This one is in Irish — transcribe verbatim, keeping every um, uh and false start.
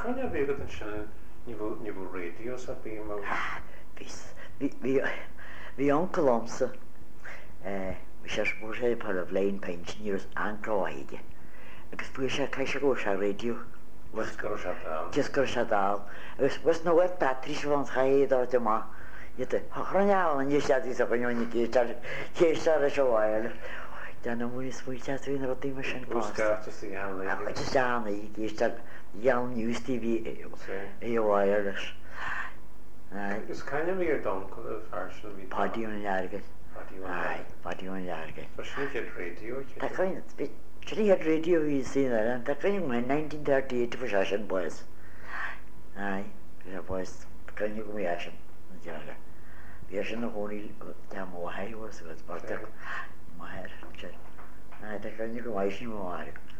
Kan je weer dat een nieuwe nieuwe radio sa bij me? Vis, vi vi vi onkel omse. Eh, vi ser spúrse par a bléin pensioners ancroide. Agus fu se caiise go se radio. Was go shutdown. Just go se dal. Agus was no wet batteries van chaid ar de ma. Jete, chronja an je set is a gonjoni ki tar ke sar a showail. Dan no munis fu chat in roti machine Was pas. ga just die aan Ja, lady. het is aan die ki tar Young News T V e wireless. Ai, Is kan je weer dan version wie party on jarge. Party on Ai, party on jarge. Was niet het radio. Ta kan Chili had radio is seen that and ta kan in nineteen thirty-eight for session boys. Ai, ja boys, kan je kom jashen. Jarge. Vi er no honi ta mo hai was was part. Ma her. Ai, ta kan je kom jashen mo har.